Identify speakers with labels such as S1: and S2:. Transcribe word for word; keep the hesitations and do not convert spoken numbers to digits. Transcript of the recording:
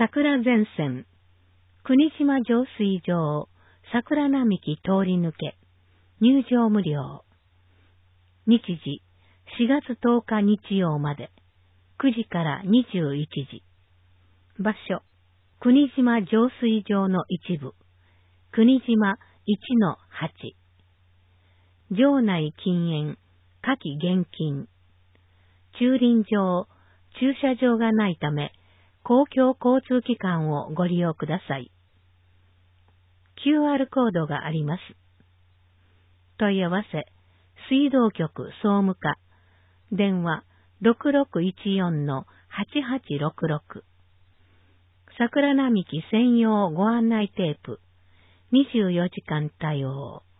S1: 桜前線、国島浄水場、桜並木通り抜け、入場無料。日時、しがつとおか日曜まで、くじからにじゅういちじ。場所、国島浄水場の一部、国島 いちのはち。場内禁煙、夏季厳禁。駐輪場、駐車場がないため、公共交通機関をご利用ください。キューアール コードがあります。問い合わせ、水道局総務課、電話 ろくろくいちよん はちはちろくろく。桜並木専用ご案内テープ、にじゅうよじかん対応。